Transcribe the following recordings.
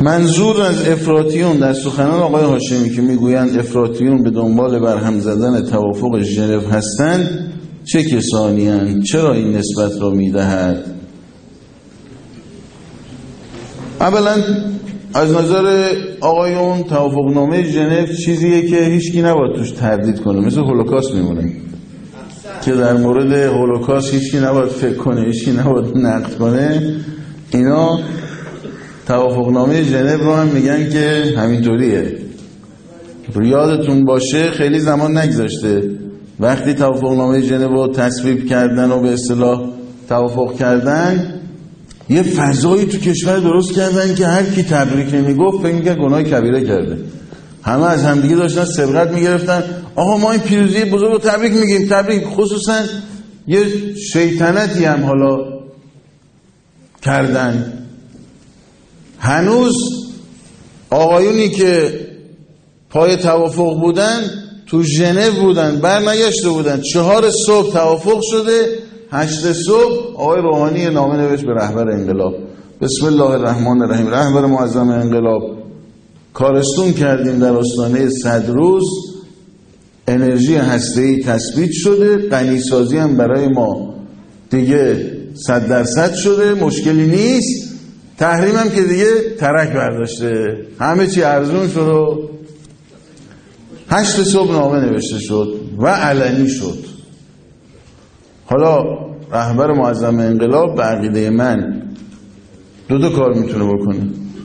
منظور از افراطیون در سخنان آقای هاشمی که میگویند افراطیون به دنبال برهم زدن توافق ژنو هستند چه کسانی اند؟ چرا این نسبت را میدهد؟ اولا از نظر آقایون توافقنامه ژنو چیزیه که هیچکی نباید توش تردید کنه، مثل هولوکاست میمونه که در مورد هولوکاست هیچکی نباید فکر کنه، هیچکی نباید نقد کنه. اینا توافقنامه ژنو رو هم میگن که همینطوریه. یادتون باشه خیلی زمان نگذشته وقتی توافقنامه ژنو رو تصویب کردن و به اصطلاح توافق کردن، یه فضایی تو کشور درست کردن که هر کی تبریک نمیگفت فکر می‌کرد گناه کبیره کرده. همه از همدیگه داشتن سبقت میگرفتن، آقا ما این پیروزی بزرگ رو تبریک میگیم، تبریک. خصوصا یه شیطنتی هم حالا کردن. هنوز آقایونی که پای توافق بودن تو ژنو بودن، برنگشته بودن. 4 صبح توافق شده، 8 صبح آقای روحانی نامه نوشت به رهبر انقلاب، بسم الله الرحمن الرحیم، رهبر معظم انقلاب، کارستون کردیم در آستانه 100 روز، انرژی هسته‌ای تثبیت شده، غنیسازی هم برای ما دیگه 100% شده، مشکلی نیست، تحریم هم که دیگه ترک برداشته، همه چی ارزون شد و 8 صبح نامه نوشته شد و علنی شد. حالا رهبر معظم انقلاب به عقیده من 2 کار میتونه بکنه.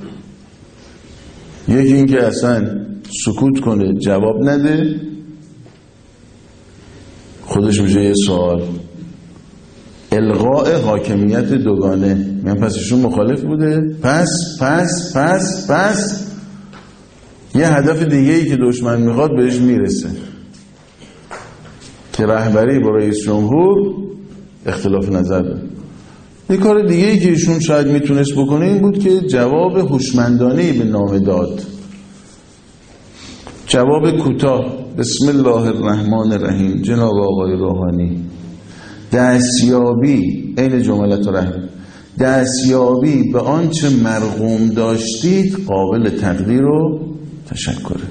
یکی این که اصلا سکوت کنه، جواب نده، خودش میشه یه سوال، الغاء حاکمیت دوگانه، من پس ایشون مخالف بوده، پس یه هدف دیگه ای که دشمن میخواد بهش میرسه که رهبری با رئیس جمهور اختلاف نظر داره. یه کار دیگه ای که ایشون شاید میتونست بکنه این بود که جواب هوشمندانه‌ای به نامه داد، جواب کوتاه، بسم الله الرحمن الرحیم، جناب آقای روحانی، دستیابی، این جملت رهبری، دستیابی به آنچه مرغوم داشتید قابل تقدیر و تشکره.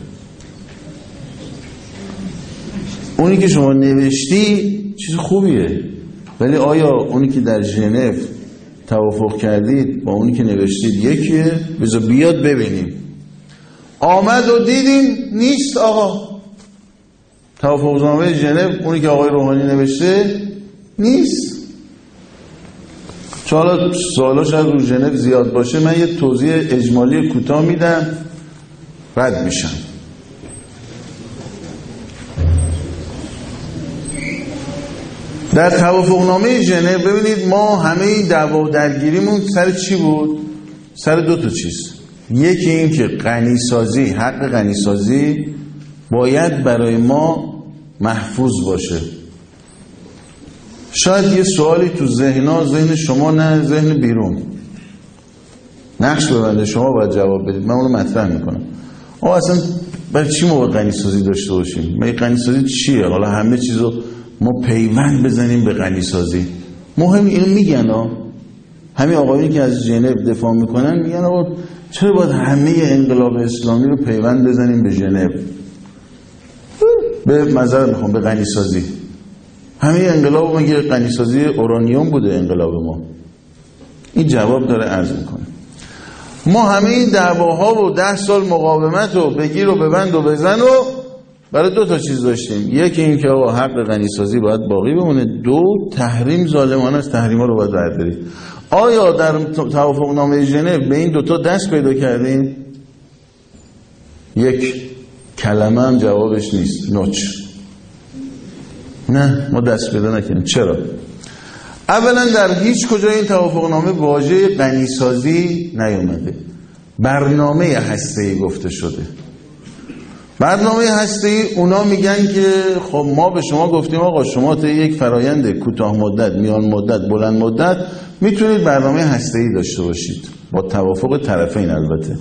اونی که شما نوشتی چیز خوبیه، ولی آیا اونی که در ژنو توافق کردید با اونی که نوشتید یکیه؟ بذار بیاد ببینیم. آمد و دیدیم نیست آقا، توافقنامه ژنو اونی که آقای روحانی نوشته نیست. حالا سوالاش از رو ژنو زیاد باشه، من یه توضیح اجمالی کوتاه میدم رد میشم. در توافقنامه ژنو ببینید ما همه این دعوا و درگیریمون سر چی بود؟ سر 2 چیز. یکی این که غنیسازی، حق غنیسازی باید برای ما محفوظ باشه. شاید یه سوالی تو ذهن شما، نه ذهن بیرون، نقش ببنده، شما باید جواب بدید، من اونو مطرح میکنم. اصلا برای چی ما باید غنیسازی داشته باشیم؟ ما غنیسازی چیه؟ حالا همه چیزو ما پیوند بزنیم به غنیسازی. مهم اینو میگن همین آقایونی که از ژنو دفاع میکنن میگن چرا باید همه انقلاب اسلامی رو پیوند بزنیم به ژنو؟ به معذرت میخوام، به غنیسازی. همه انقلاب ما که غنیسازی اورانیوم بوده انقلاب ما. این جواب داره عرض میکنه. ما همه این دعواها و 10 سال مقاومت و بگیر و ببند و بزن و برای 2 چیز داشتیم. یکی این که حق غنیسازی باید باقی بمونه، 2 تحریم ظالمانه است، تحریما رو باید بردارید. آیا در توافقنامه ژنو به این 2 دست پیدا کردیم؟ یک کلمه هم جوابش نیست، نوچ. نه، ما دست پیدا نکردیم. چرا؟ اولا در هیچ کجا این توافقنامه واژه غنیسازی نیومده. برنامه هسته‌ای گفته شده. برنامه هسته‌ای اونا میگن که خب ما به شما گفتیم آقا شما تا یک فرایند کوتاه مدت، میان مدت، بلند مدت میتونید برنامه هسته‌ای داشته باشید با توافق طرفین. البته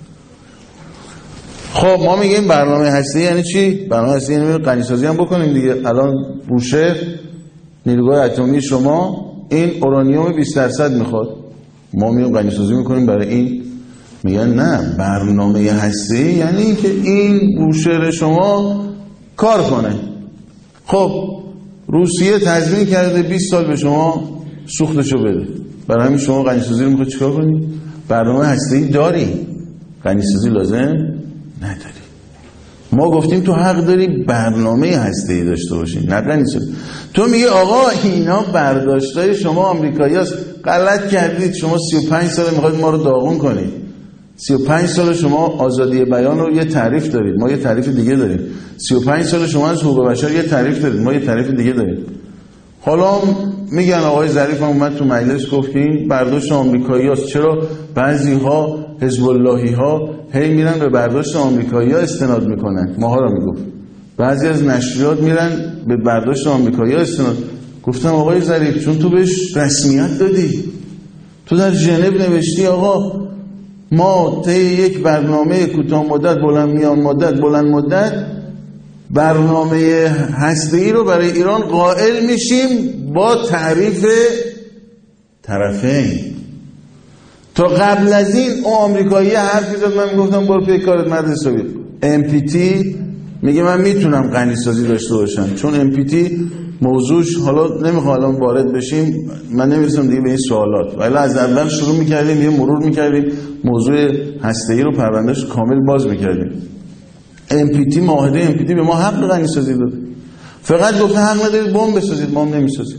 خب ما میگیم برنامه هسته‌ای یعنی چی؟ برنامه هسته‌ای یعنی غنیسازی هم بکنیم دیگه. الان بوشهر نیروگاه اتمی شما این اورانیوم 20% میخواد، ما میایم غنیسازی میکنیم برای این میگن نه، برنامه هستی یعنی اینکه این بوشهر شما کار کنه. خب روسیه تضمین کرده 20 سال به شما سوختشو بده، برای همین شما غنیسازی رو میخواد چیکار کنی؟ برنامه هستی داری، غنیسازی لازم نداری. ما گفتیم تو حق داری برنامه هسته‌ای داشته باشی، نه غنیسازی. تو میگه آقا اینا برداشتای شما آمریکایی‌هاست، غلط کردید، شما 35 سال میخواید ما رو داغون کنید. 35 سال شما آزادی بیان رو یه تعریف دارید، ما یه تعریف دیگه داریم. 35 سال شما از حقوق بشر یه تعریف دارید، ما یه تعریف دیگه داریم. حالا میگن آقای ظریف هم اومد تو مجلس گفت که این برداشت آمریکایی‌هاست. چرا بعضی‌ها حزب اللهی‌ها هی میرن به برداشت آمریکایی‌ها استناد میکنن؟ ماها رو میگفت. بعضی از نشریات میرن به برداشت آمریکایی‌ها استناد. گفتم آقای ظریف چون تو بهش رسمیت دادی، تو در ژنو نوشتی آقا ما طی یک برنامه کوتاه مدت، بلند میان مدت، بلند مدت برنامه هسته‌ای رو برای ایران قائل میشیم با تعریف طرفین. تا قبل از این اون آمریکایی حرفی زد، من میگفتم برو پی کارت مرد حسابی. MPT میگه من میتونم غنیسازی داشته باشم، چون MPT موضوعش، حالا نمیخوام الان وارد بشیم، من نمیرسم دیگه به این سوالات، ولی از اول شروع میکردیم یه مرور میکردیم موضوع هسته‌ای رو پروندهش کامل باز میکردیم. MPT، معاهده MPT به ما حق غنیسازی داده، فقط گفته حق ندارید بمب بسازید، ما هم نمیسازیم.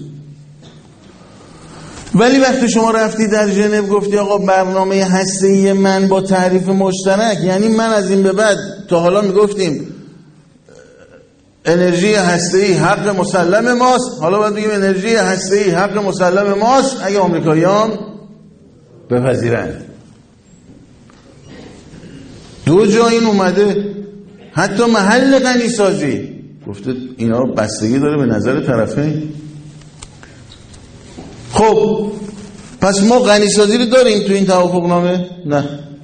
ولی وقتی شما رفتی در ژنو گفتی آقا برنامه هسته‌ای من با تعریف مشترک، یعنی من از این به بعد، تا حالا میگفتیم انرژی هسته‌ای حق مسلم ماست، حالا باید بگیم انرژی هسته‌ای حق مسلم ماست اگه آمریکایی‌ها بپذیرن. دو جا این اومده، حتی محل غنیسازی گفته اینا بستگی داره به نظر طرفین. خب پس ما غنیسازی رو داریم تو این توافقنامه؟ نه.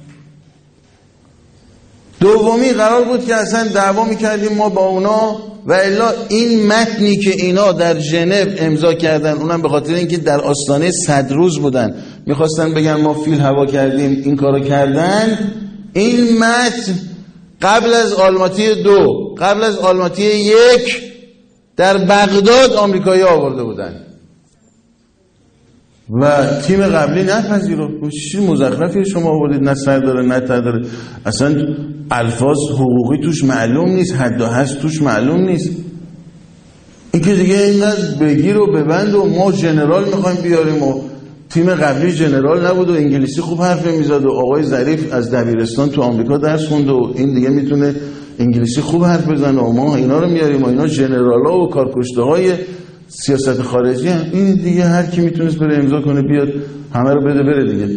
دومی قرار بود که اصلا دعوا میکردیم ما با اونا، و الا این متنی که اینا در ژنو امضا کردن، اونم به خاطر اینکه در آستانه 100 روز بودن، میخواستن بگن ما فیل هوا کردیم، این کارو کردن. این متن قبل از آلماتی 2، قبل از آلماتی 1 در بغداد آمریکایی آورده بودن و تیم قبلی نپذیرفت. چی مزخرفی شما آوردید؟ نه سر داره نه ته داره، اصلا الفاظ حقوقی توش معلوم نیست، حد و حد توش معلوم نیست. این که دیگه اینقدر بگیر و ببند و ما ژنرال میخوایم بیاریم و تیم قبلی ژنرال نبود و انگلیسی خوب حرف میزد و آقای ظریف از دبیرستان تو آمریکا درس خوند و این دیگه میتونه انگلیسی خوب حرف بزنه و ما اینا رو میاریم و اینا ژنرالا و کارکشته های سیاست خارجی هم. این دیگه هر کی میتونست بره امضا کنه بیاد همه رو بده بره دیگه.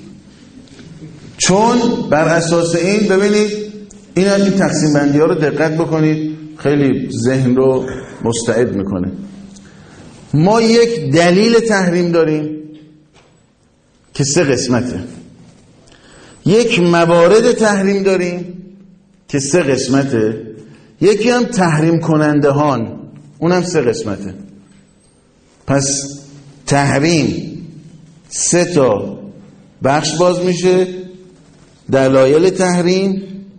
چون بر اساس این ببینید این تقسیم بندی ها رو دقت بکنید، خیلی ذهن رو مستعد میکنه. ما یک دلیل تحریم داریم که 3 قسمته، یک موارد تحریم داریم که 3 قسمته، یکی هم تحریم کننده هان، اونم 3 قسمته. پس تحریم 3 تا بخش باز میشه: دلایل تحریم،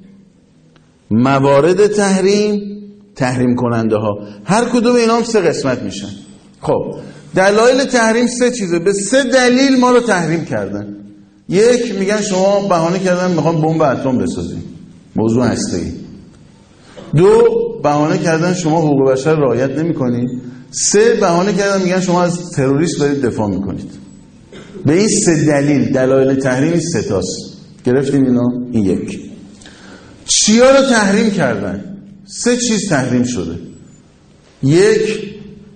موارد تحریم، تحریم کننده ها. هر کدوم اینا هم 3 قسمت میشن. خب دلایل تحریم 3 چیزه، به 3 دلیل ما رو تحریم کردن. یک، میگن شما بهانه کردن میخوام بمب اتم بسازیم، موضوع هسته‌ای. 2، بهانه کردن شما حقوق بشر رعایت نمی‌کنید. 3، بهانه کردن میگن شما از تروریست دارید دفاع میکنید. به این 3 دلیل دلایل تحریم 3 تاست. گرفتیم اینا؟ این یک. چیا رو تحریم کردن؟ 3 چیز تحریم شده. 1،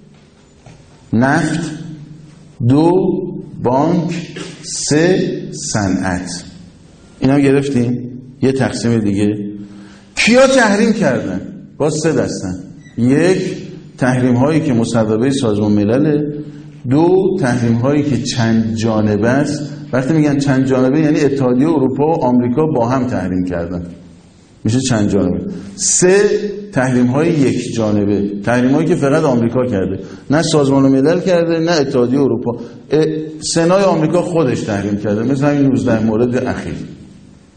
نفت. 2، بانک. 3، صنعت. اینا گرفتیم؟ یه تقسیم دیگه. کیا تحریم کردن؟ باز 3 دستن. 1، تحریم هایی که مصوبه سازمان ملله. 2، تحریم هایی که چند جانبه است. وقتی میگن چند جانبه یعنی اتحادیه اروپا و آمریکا با هم تحریم کردن، میشه چند جانبه. 3، تحریم های یک جانبه، تحریم هایی که فقط آمریکا کرده، نه سازمان ملل کرده نه اتحادیه اروپا. سنای آمریکا خودش تحریم کرده، مثل همین 19 مورد اخیر.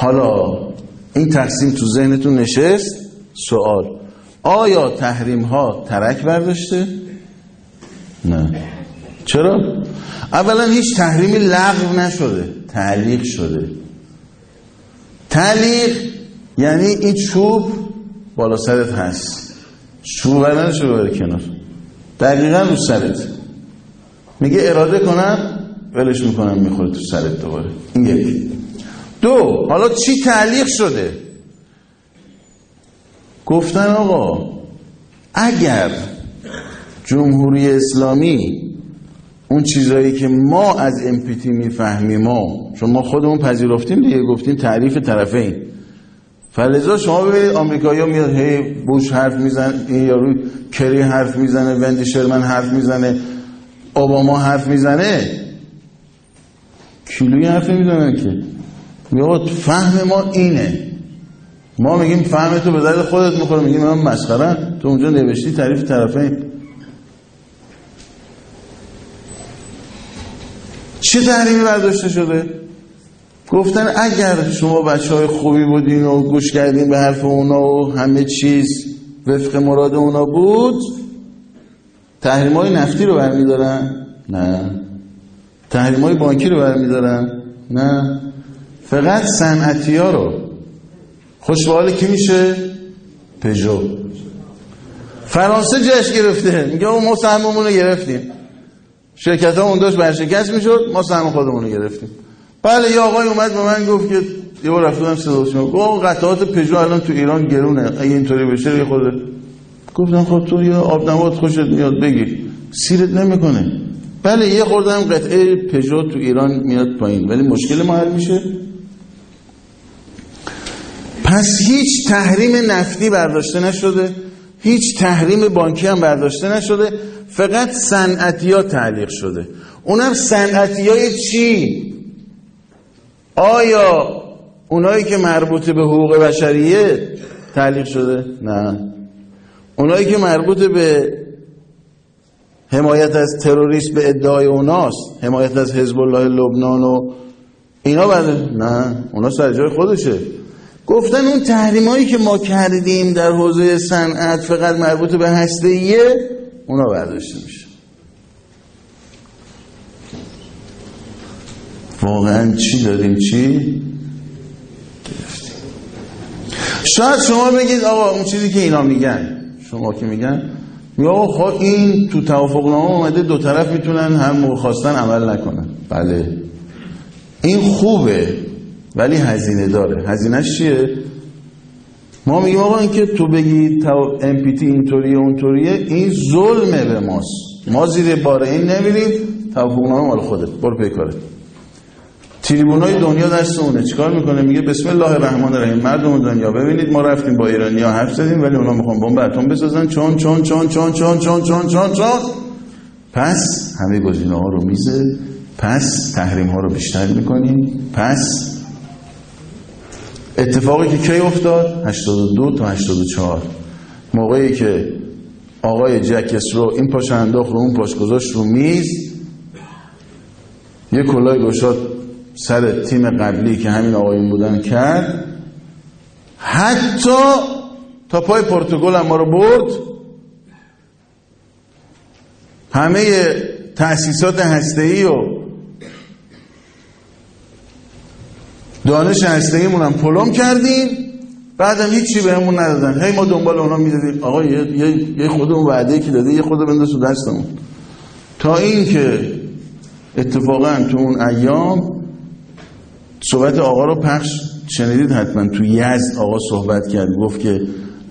حالا این تقسیم تو ذهنتون نشست. سوال: آیا تحریم ها ترک برداشته؟ نه. چرا؟ اولا هیچ تحریمی لغو نشده، تعلیق شده. تعلیق یعنی این چوب بالا سرت هست، چوب نشو بره کنار، دقیقا رو سرت، میگه اراده کنم ولش میکنم میخوره تو سرت دوباره. این یک. دو، حالا چی تعلیق شده؟ گفتن آقا اگر جمهوری اسلامی اون چیزایی که ما از MPT میفهمیم چون ما خودمون پذیرفتیم دیگه، گفتیم تعریف طرفین، فلذا شما ببینید آمریکایی‌ها میاد هی بوش حرف میزنه، یارو کری حرف میزنه، وندی شرمن حرف میزنه، اوباما حرف میزنه، کیلویی حرف نمیزنن که. میگه فهم ما اینه، ما میگیم فهم تو به درد خودت میخوره، میگیم من مسخره، تو اونجا نوشتی تعریف طرفین. چه تحریمی برداشته شده؟ گفتن اگر شما بچهای خوبی بودین و گوش کردین به حرف اونا و همه چیز وفق مراد اونا بود، تحریم‌های نفتی رو برمیدارن؟ نه. تحریم‌های بانکی رو برمیدارن؟ نه. فقط صنعتی‌ها رو. خوش به حال کی میشه؟ پژو. فرانسه جشن گرفته، میگه ما سهممون رو گرفتیم، شرکت ها اون داشت برشکست میشد، ما سهم خودمون رو گرفتیم. بله، یه آقای اومد به من گفت که یه بار رفتم صداش میگم گفت قطعات پژو الان تو ایران گرونه، اگه اینطوری بشه یه خورده. گفتم خب تو یه آب نبات خوشت میاد بگیر، سیرت نمیکنه. بله یه خورده هم قطعه پژو تو ایران میاد پایین، ولی مشکل ما حل میشه. پس هیچ تحریم نفتی برداشته نشده، هیچ تحریم بانکی هم برداشته نشده، فقط صنعتی‌ها تعلیق شده. اونم صنعتی‌های چی؟ آیا اونایی که مربوط به حقوق بشریه تعلیق شده؟ نه. اونایی که مربوط به حمایت از تروریسم به ادعای اوناست، حمایت از حزب الله لبنان و اینا نه، اونا سر جای خودشه. گفتن اون تحریمایی که ما کردیم در حوزه صنعت فقط مربوط به هسته‌ایه، اونا برداشته میشه. واقعا چی دادیم چی گرفتیم. شاید شما بگید آقا اون چیزی که اینا میگن، شما که میگن آقا خب این تو توافقنامه اومده دو طرف میتونن هم موقع خواستن عمل نکنن. بله این خوبه، ولی هزینه داره. هزینهش چیه؟ ما میگیم آقا این که تو بگی MPT اینطوریه اونطوریه، این ظلمه به ماست، ما زیر بار این نمیریم، توافقنامه مال خودت، برو پی کارت. تریبونای دنیا دست اونه، چیکار میکنه؟ میگه بسم الله الرحمن الرحیم، مردم دنیا ببینید ما رفتیم با ایرانی‌ها حرف زدیم ولی اونا میخوان بمب اتم بسازن، چون چون چون چون چون چون چون چون چون پس همه گزینه‌ها رو میزه، پس تحریم‌ها رو بیشتر میکنیم. پس اتفاقی که کی افتاد؟ 82 تا 84 موقعی که آقای جکس رو این پاش انداخت رو اون پاش گذاشت رو میز، یه کلاه گشاد سر تیم قبلی که همین آقایون بودن کرد، حتی تا پای پرتغال هم ما رو برد. همه تأسیسات هسته‌ای و دانش هسته‌ای مون هم پلم کردیم، بعدم هیچی بهمون ندادن، هی ما دنبال اونا میدادیم آقا یه خودمون وعده که داده یه خود بنداز تو دستمون. تا این که اتفاقا تو اون ایام صحبت آقا رو پخش شنیدید حتما، تو یزد آقا صحبت کرد، گفت که